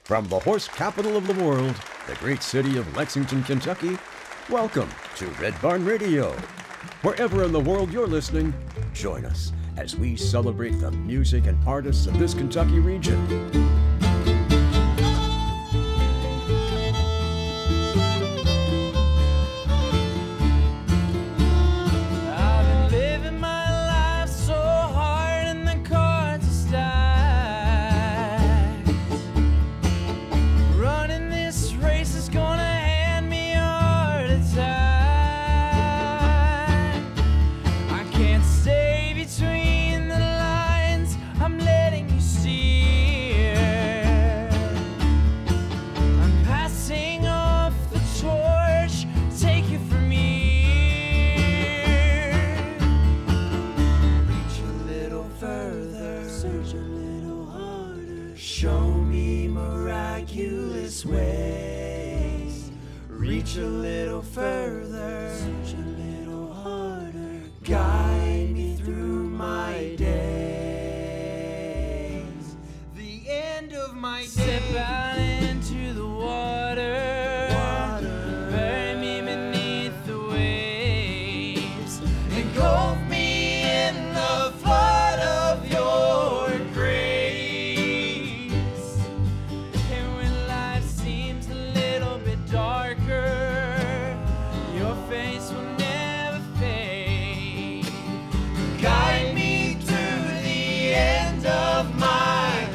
From the horse capital of the world, the great city of Lexington, Kentucky, welcome to Red Barn Radio. Wherever in the world you're listening, join us as we celebrate the music and artists of this Kentucky region. Reach a little further, search a little harder, guide me through my days. The end of my day. Step out into the water, bury me beneath the waves, engulf me in the flood of your grace. And when life seems a little bit darker, your face will never fade. Guide me to the end of my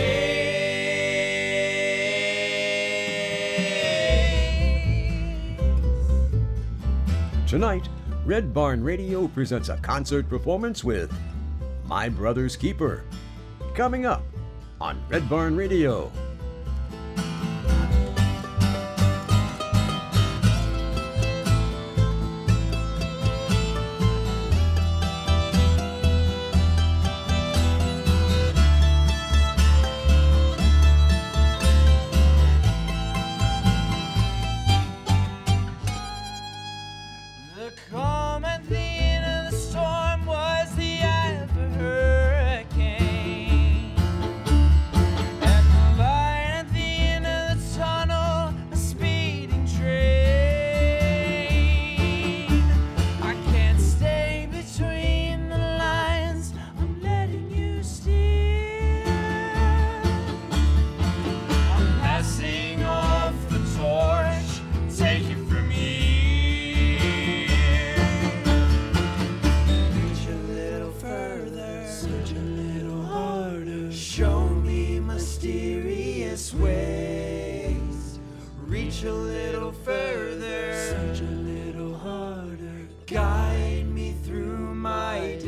days. Tonight, Red Barn Radio presents a concert performance with My Brother's Keeper. Coming up on Red Barn Radio. The calm at the end of the storm was the eye of a hurricane, and the light at the end of the tunnel, a speeding train. I can't stay between the lines, I'm letting you steer. I'm passing off the torch, take it from me. Show me mysterious ways. Reach a little further, search a little harder, guide me through my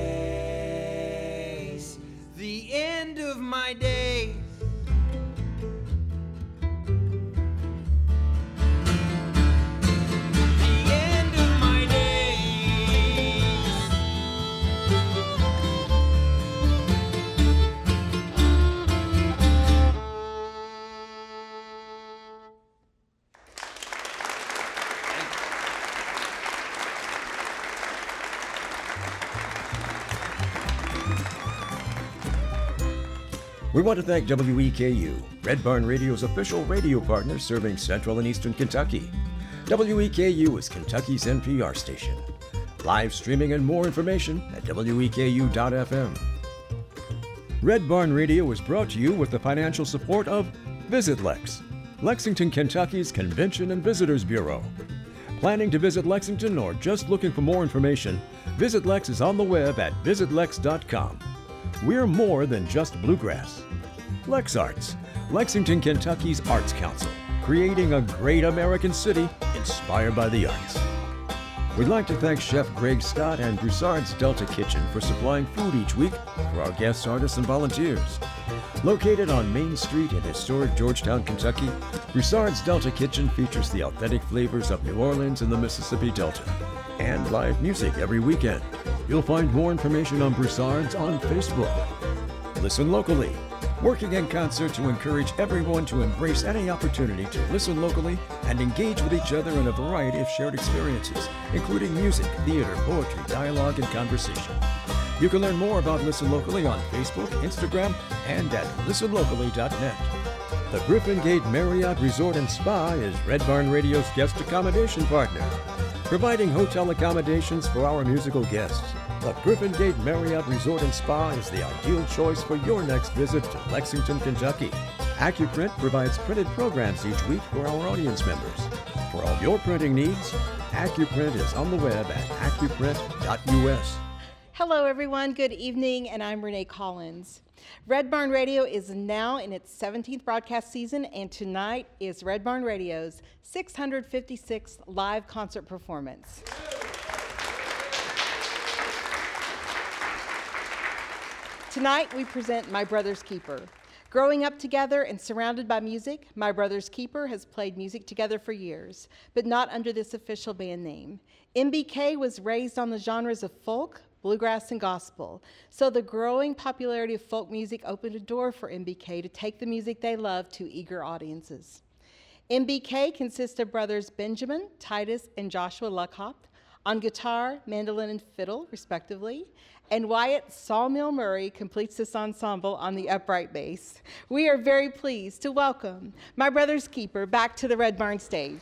days. The end of my days. The end of my days. We want to thank WEKU, Red Barn Radio's official radio partner serving Central and Eastern Kentucky. WEKU is Kentucky's NPR station. Live streaming and more information at weku.fm. Red Barn Radio is brought to you with the financial support of Visit Lex, Lexington, Kentucky's Convention and Visitors Bureau. Planning to visit Lexington or just looking for more information, Visit Lex is on the web at visitlex.com. We're more than just bluegrass. Lex Arts, Lexington, Kentucky's Arts Council, creating a great American city inspired by the arts. We'd like to thank Chef Greg Scott and Broussard's Delta Kitchen for supplying food each week for our guest artists and volunteers. Located on Main Street in historic Georgetown, Kentucky, Broussard's Delta Kitchen features the authentic flavors of New Orleans and the Mississippi Delta, and live music every weekend. You'll find more information on Broussard's on Facebook. Listen locally, working in concert to encourage everyone to embrace any opportunity to listen locally and engage with each other in a variety of shared experiences, including music, theater, poetry, dialogue, and conversation. You can learn more about Listen Locally on Facebook, Instagram, and at listenlocally.net. The Griffin Gate Marriott Resort and Spa is Red Barn Radio's guest accommodation partner, providing hotel accommodations for our musical guests. The Griffin Gate Marriott Resort and Spa is the ideal choice for your next visit to Lexington, Kentucky. AccuPrint provides printed programs each week for our audience members. For all your printing needs, AccuPrint is on the web at accuprint.us. Hello, everyone. Good evening, and I'm Renee Collins. Red Barn Radio is now in its 17th broadcast season, and tonight is Red Barn Radio's 656th live concert performance. Tonight, we present My Brother's Keeper. Growing up together and surrounded by music, My Brother's Keeper has played music together for years, but not under this official band name. MBK was raised on the genres of folk, bluegrass, and gospel, so the growing popularity of folk music opened a door for MBK to take the music they love to eager audiences. MBK consists of brothers Benjamin, Titus, and Joshua Luckhop on guitar, mandolin, and fiddle, respectively, and Wyatt Sawmill Murray completes this ensemble on the upright bass. We are very pleased to welcome My Brother's Keeper back to the Red Barn stage.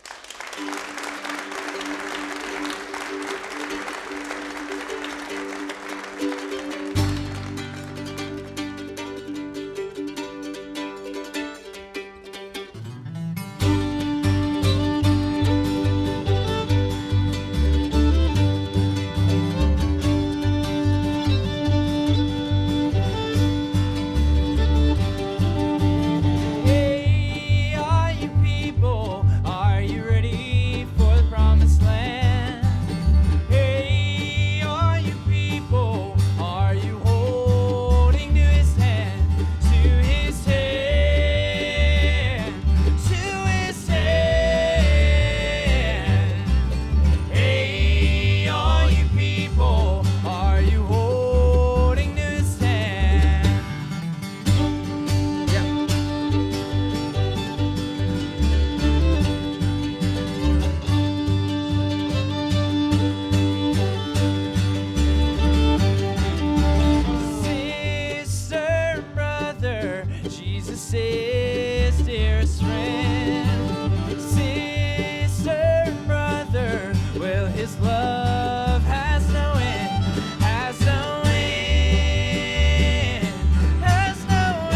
Hey, all you people, are you ready for the promised land? Hey, all you people, are you holding to his hand, to his hand, to his hand? Hey, all you people, are you holding to his hand? Sister, brother, Jesus is dearest friend. Sister, brother, well, his love has no end, has no end, has no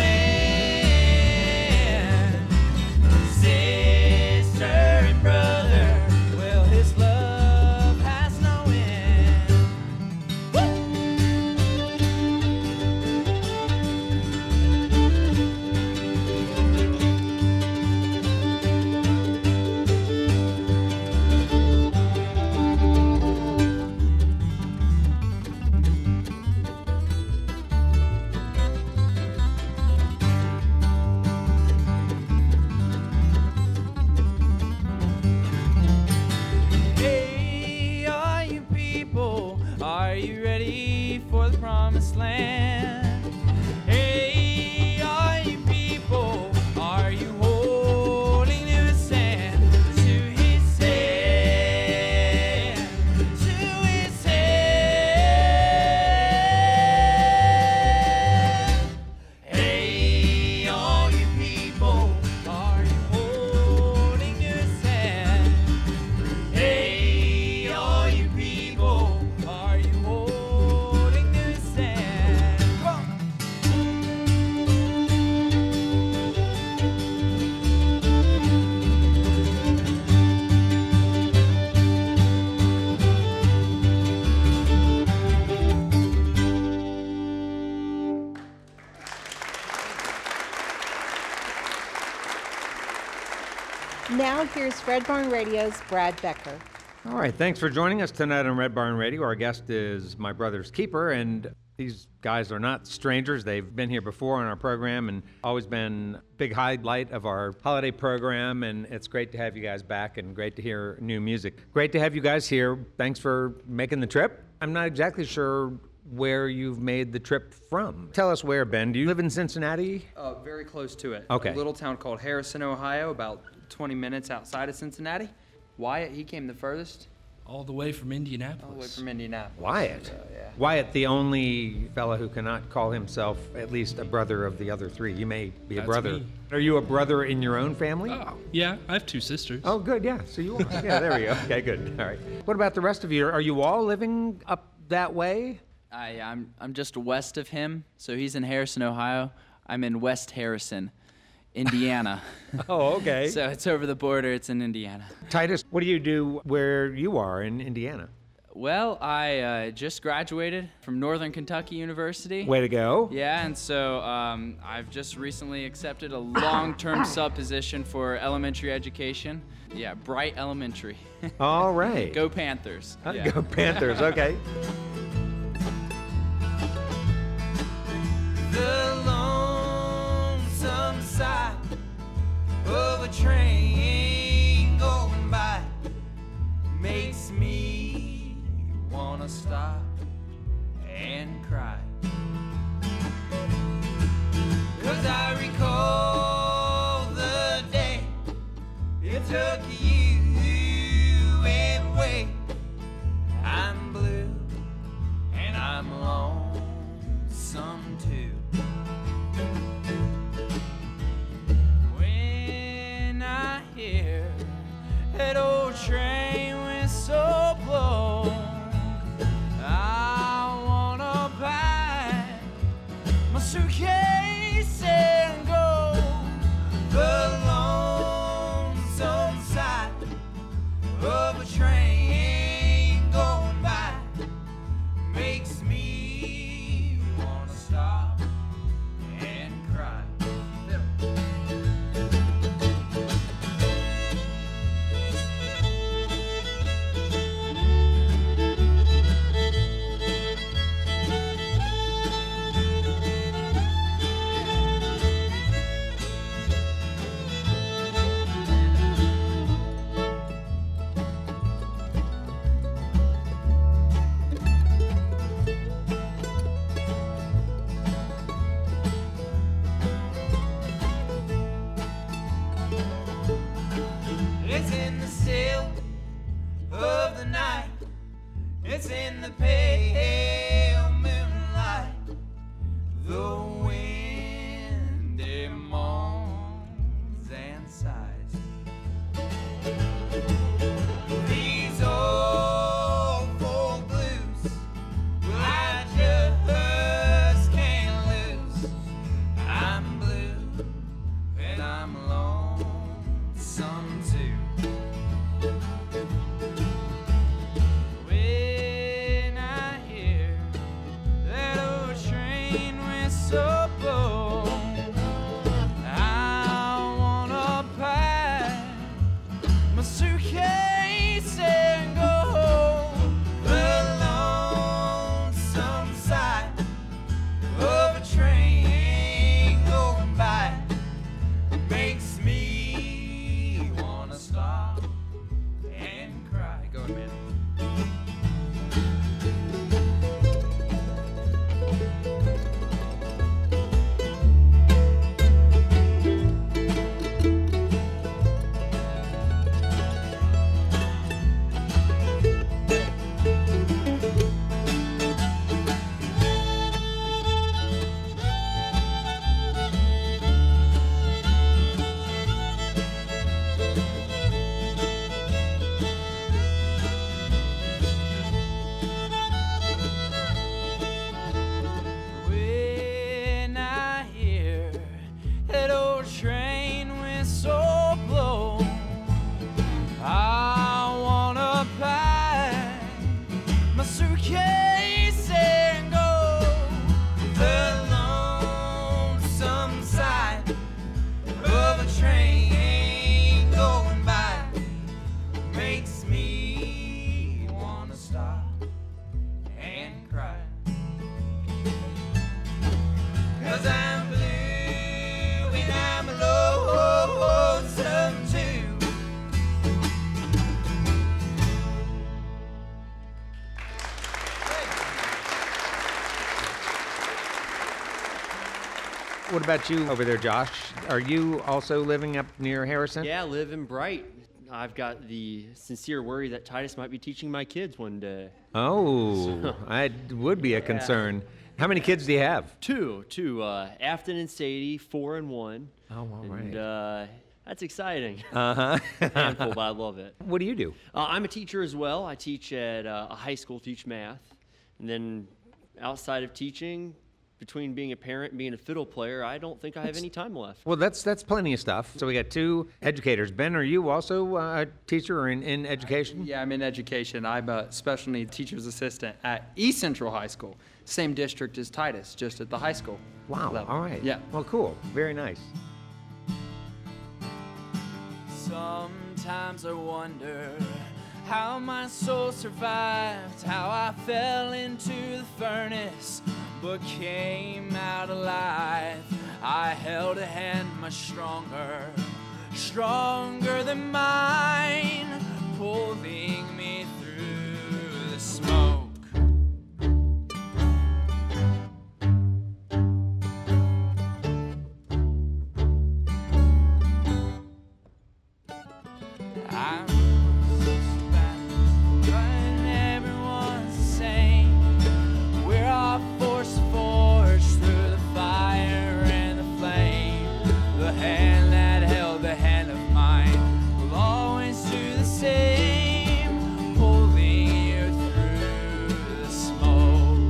end. Sister and brother, well, his love has no end. Hey, all you people, are you ready for the promised land? Hey, all you people, are you holding to his hand, to his hand, to his hand? Hey, all you people, are you holding to his hand? Hey, all you people, are you holding to his hand? Come on. Now here's Red Barn Radio's Brad Becker. All right, thanks for joining us tonight on Red Barn Radio. Our guest is My Brother's Keeper, and these guys are not strangers. They've been here before on our program and always been a big highlight of our holiday program, and it's great to have you guys back and great to hear new music. Great to have you guys here. Thanks for making the trip. I'm not exactly sure where you've made the trip from. Tell us where, Ben. Do you live in Cincinnati? Very close to it. Okay. A little town called Harrison, Ohio, about 20 minutes outside of Cincinnati. Wyatt, he came the furthest. All the way from Indianapolis. All the way from Indianapolis. Wyatt. So, yeah. Wyatt, the only fellow who cannot call himself at least a brother of the other three. You may be a That's brother. me. Are you a brother in your own family? Oh, yeah, I have 2 sisters. Oh, good. Yeah. So you are. Yeah, there we go. Okay, good. All right. What about the rest of you? Are you all living up that way? I'm just west of him. So he's in Harrison, Ohio. I'm in West Harrison, Indiana. Oh, okay. So it's over the border. It's in Indiana. Titus, what do you do where you are in Indiana? Well, I just graduated from Northern Kentucky University. Way to go. Yeah, and so I've just recently accepted a long-term sub position for elementary education. Yeah, Bright Elementary. All right. Go Panthers. Yeah. Go Panthers. Okay. The lonesome sight of a train going by makes me wanna stop and cry. 'Cause I recall the day it took you away. I'm blue and I'm lonesome too. When I hear that old train whistle blow, I wanna pack my suitcase and go. The lonesome sight of a train going by makes me wanna stop and cry. It's in the still of the night. It's in the pale moonlight. The wind it moans and sighs. These old folk blues, well, I just can't lose. I'm blue and I'm lonesome too. When I hear that old train whistle blow, I wanna pack my suitcase and go home. The lonesome sight of a train going by makes me wanna stop and cry. Go ahead, man. When I hear that old train whistle blow, I wanna pack my suitcase and go. The lonesome sight of a train going by makes me wanna stop and cry. 'Cause I'm blue and I'm lonesome too. What about you over there, Josh? Are you also living up near Harrison? Yeah, I live in Bright, I've got the sincere worry that Titus might be teaching my kids one day. Oh, that would be a concern. How many kids do you have? Two, Afton and Sadie, 4 and 1. Oh, all And right. that's exciting. Uh-huh. Handful, but I love it. What do you do? I'm a teacher as well. I teach at a high school, teach math. And then outside of teaching, between being a parent and being a fiddle player, I don't think I have any time left. Well, that's plenty of stuff. So we got 2 educators. Ben, are you also a teacher or in education? Yeah, I'm in education. I'm a special needs teacher's assistant at East Central High School. Same district as Titus, just at the high school Wow, level. all right. Yeah. Well, cool. Very nice. Sometimes I wonder how my soul survived, how I fell into the furnace but came out alive. I held a hand much stronger than mine, pulling me through the smoke. I'm so bad, but everyone's the same. We're all forced through the fire and the flame. The hand that held the hand of mine will always do the same, pulling you through the smoke.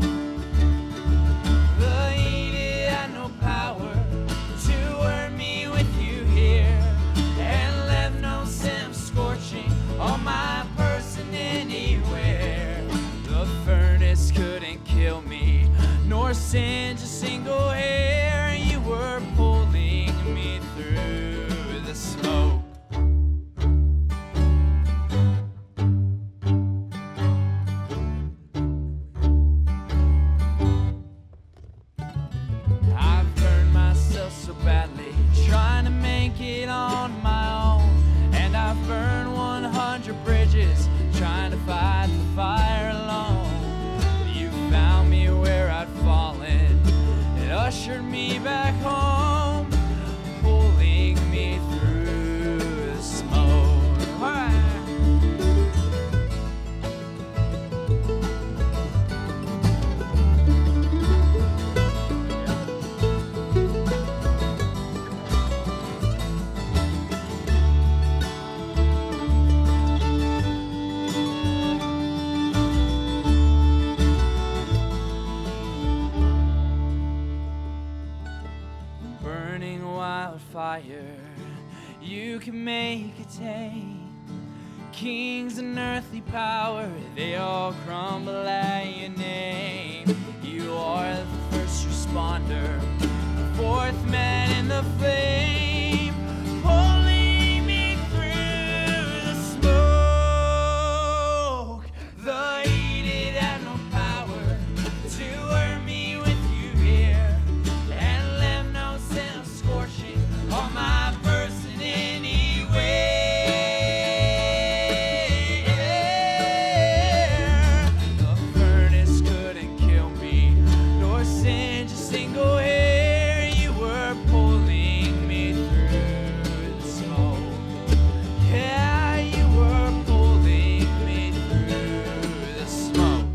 The heat had no power to warm me with you here, and left no scent scorching on my person anywhere. The furnace couldn't kill me, nor singe a single hair. You were pulling me through the smoke. I've burned myself so badly trying to make it on my own, and I've burned 100 bridges trying to fight the fire alone. You found me where I'd fallen, it ushered me back home, pulling me through the smoke. All right. Burning wildfire, you can make it tame. Kings and earthly power, they all crumble at your name. You are the first responder, the fourth man in the flame, pulling me through the smoke. The heat, it had no power to warm me with you here, and left no scent of scorching on my person anywhere. The furnace couldn't kill me, nor singe a single hair. You were pulling me through the smoke. Yeah, you were pulling me through the smoke.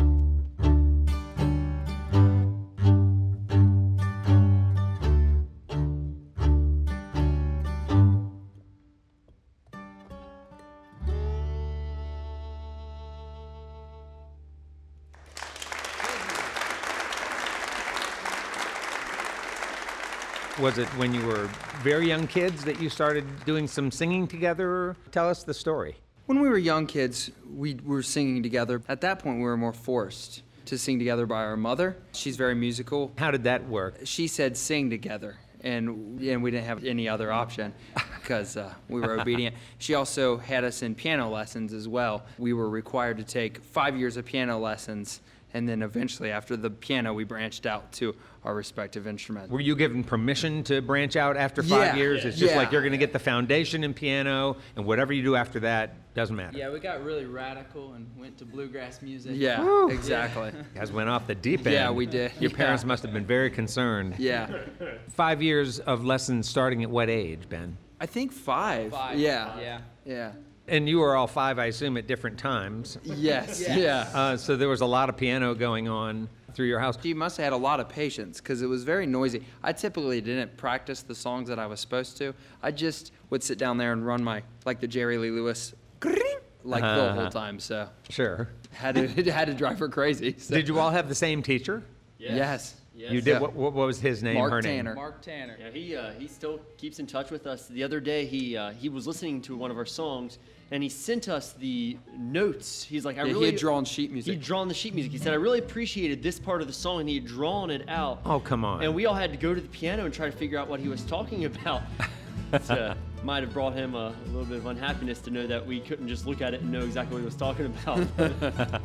Was it when you were very young kids that you started doing some singing together? Tell us the story. When we were young kids, we were singing together. At that point, we were more forced to sing together by our mother. She's very musical. How did that work? She said sing together, and we didn't have any other option because we were obedient. She also had us in piano lessons as well. We were required to take 5 years of piano lessons, and then eventually after the piano, we branched out to our respective instruments. Were you given permission to branch out after 5 years? It's just like you're going to get the foundation in piano, and whatever you do after that doesn't matter. Yeah, we got really radical and went to bluegrass music. Yeah, Woo. exactly. You guys went off the deep end. Yeah, we did. Your Yeah. parents must have been very concerned. Yeah. 5 years of lessons starting at what age, Ben? I think 5. 5. Yeah. Yeah. And you were all 5, I assume, at different times. Yes. Yeah. So there was a lot of piano going on through your house. He must have had a lot of patience because it was very noisy. I typically didn't practice the songs that I was supposed to. I just would sit down there and run like the Jerry Lee Lewis, the whole time. So Sure. had to drive her crazy. So. Did you all have the same teacher? Yes. You did. What was his name? Mark her Tanner. name? Mark Tanner. Yeah, he still keeps in touch with us. The other day, he was listening to one of our songs, and he sent us the notes. He's like, He had drawn sheet music. He'd drawn the sheet music. He said, I really appreciated this part of the song, and he had drawn it out. Oh, come on. And we all had to go to the piano and try to figure out what he was talking about. Might have brought him a little bit of unhappiness to know that we couldn't just look at it and know exactly what he was talking about.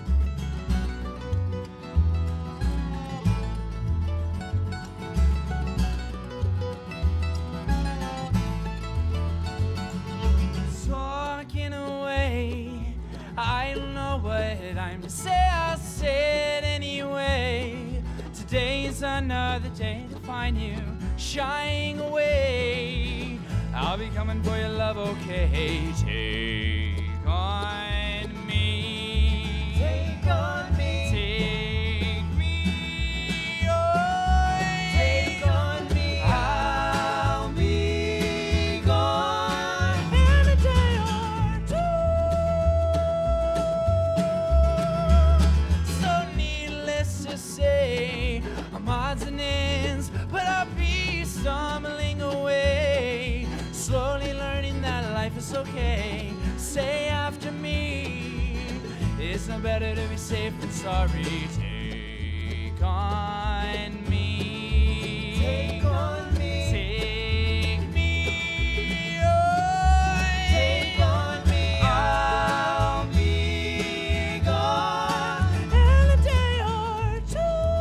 Talking away, I don't know what I'm to say, I'll say it anyway. Today's another day to find you shying away. I'll be coming for your love, okay? Take on me. Take on me. Take me on. Take on me. I'll be gone in a day or two. So needless to say, I'm odds and ends, but I'll be stumbling away, slowly learning that life is okay. Say after me, it's no better to be safe than sorry. Take on me. Take on me. Take me on. Take on me. I'll be gone in a day or two.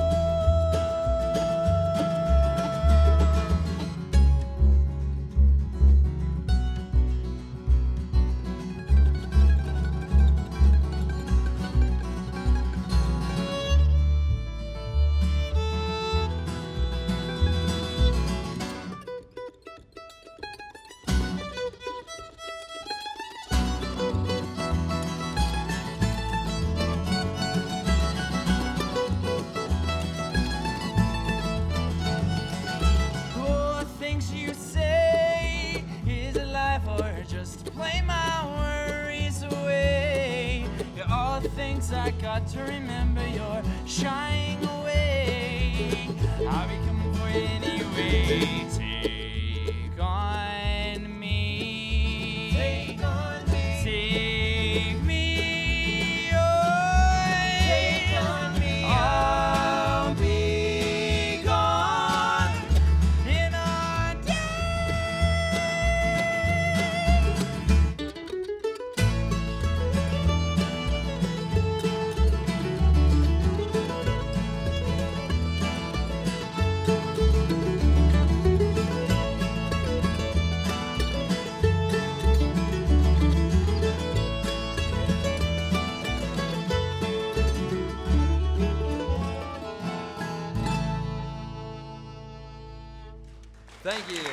All the things you say, is it life or just to play my worries away? You're all the things I got to remember, you're shying away. I'll be coming for you anyway. Take on me. Take on me. Take me on. Take on me. I'll be gone in a day. Thank you.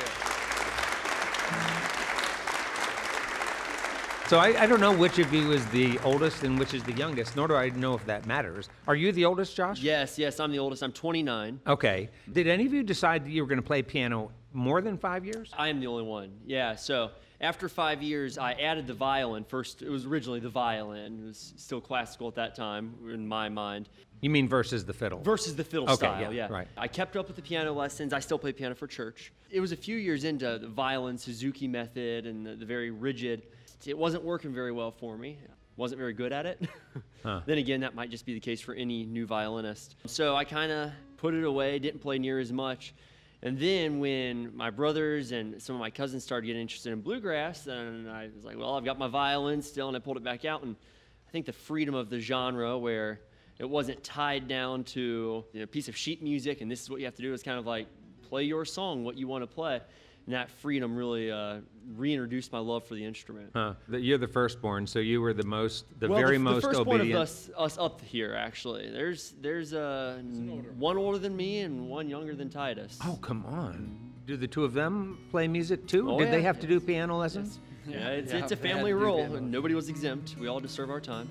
So I don't know which of you is the oldest and which is the youngest, nor do I know if that matters. Are you the oldest, Josh? Yes, I'm the oldest. I'm 29. Okay. Did any of you decide that you were going to play piano more than 5 years? I am the only one. Yeah, so after 5 years, I added the violin. First, it was originally the violin. It was still classical at that time, in my mind. You mean versus the fiddle? Versus the fiddle Okay, style, yeah, yeah. right. I kept up with the piano lessons. I still play piano for church. It was a few years into the violin Suzuki method and the very rigid. It wasn't working very well for me. Wasn't very good at it. Then again, that might just be the case for any new violinist. So I kind of put it away, didn't play near as much. And then when my brothers and some of my cousins started getting interested in bluegrass, then I was like, well, I've got my violin still, and I pulled it back out. And I think the freedom of the genre where it wasn't tied down to a piece of sheet music, and this is what you have to do. It's kind of like play your song, what you want to play. And that freedom really reintroduced my love for the instrument. You're the firstborn, so you were the most Well, very the most first obedient. one of us up here, actually. There's one older than me and one younger than Titus. Oh, come on. Do the two of them play music too? Oh, Did they yeah. have to do piano lessons? Yeah, it's Yeah, a they had to family do rule. piano. Nobody was exempt. We all just serve our time.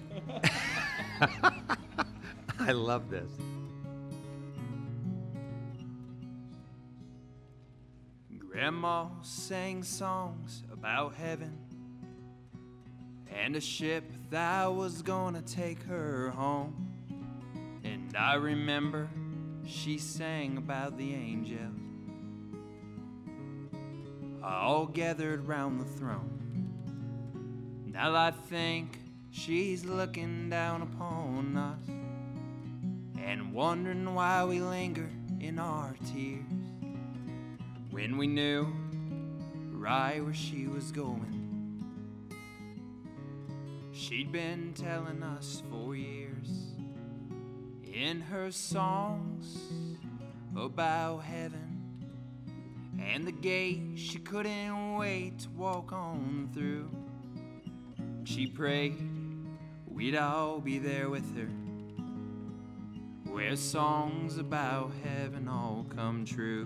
I love this. Grandma sang songs about heaven and a ship that was gonna take her home. And I remember she sang about the angels all gathered round the throne. Now I think she's looking down upon us and wondering why we linger in our tears when we knew right where she was going. She'd been telling us for years in her songs about heaven and the gate she couldn't wait to walk on through. She prayed we'd all be there with her, where songs about heaven all come true.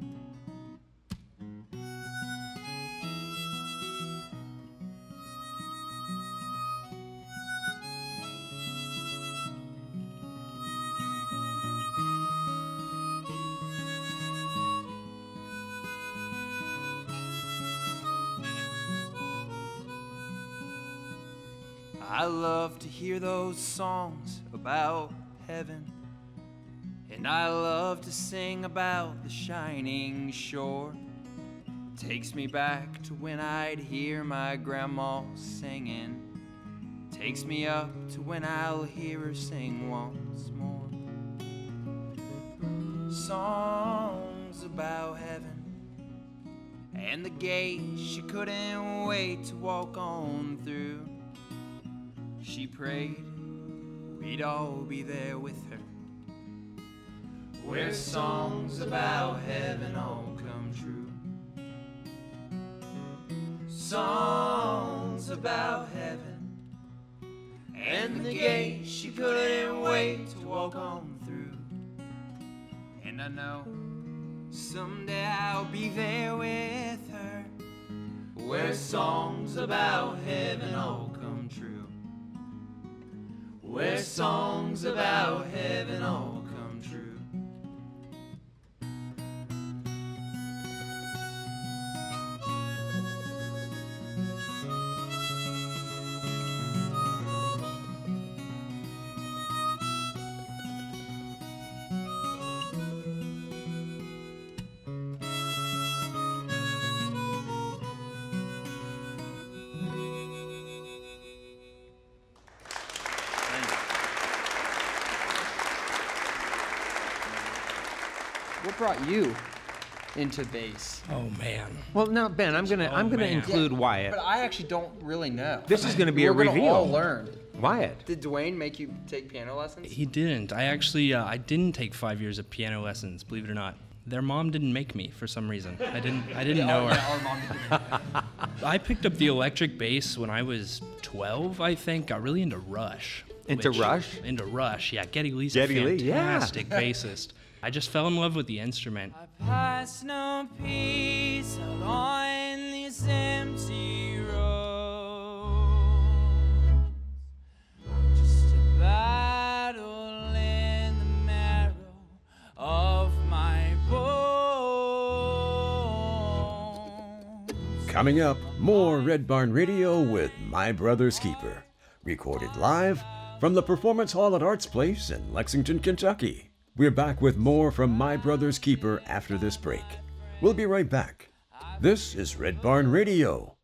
I love to hear those songs about heaven, and I love to sing about the shining shore. Takes me back to when I'd hear my grandma singing. Takes me up to when I'll hear her sing once more. Songs about heaven and the gate she couldn't wait to walk on through. She prayed we'd all be there with her, where songs about heaven all come true. Songs about heaven and the gate she couldn't wait to walk on through. And I know someday I'll be there with her, where songs about heaven all come true. Where songs about heaven all come true. What brought you into bass? Oh man. Well, now Ben, I'm gonna man. include Wyatt. But I actually don't really know. This is gonna be a We're gonna reveal. all learn. Wyatt. Did Dwayne make you take piano lessons? He didn't. I actually I didn't take 5 years of piano lessons, believe it or not. Their mom didn't make me for some reason. I didn't know her. Our mom didn't. I picked up the electric bass when I was 12, I think. Got really into Rush. Into Rush? Into Rush, yeah. Geddy Lee's Geddy a Lee, yeah. fantastic bassist. I just fell in love with the instrument. I pass no peace out on these empty roads. Just a battle in the marrow of my bones. Coming up, more Red Barn Radio with My Brother's Keeper. Recorded live from the Performance Hall at Arts Place in Lexington, Kentucky. We're back with more from My Brother's Keeper after this break. We'll be right back. This is Red Barn Radio.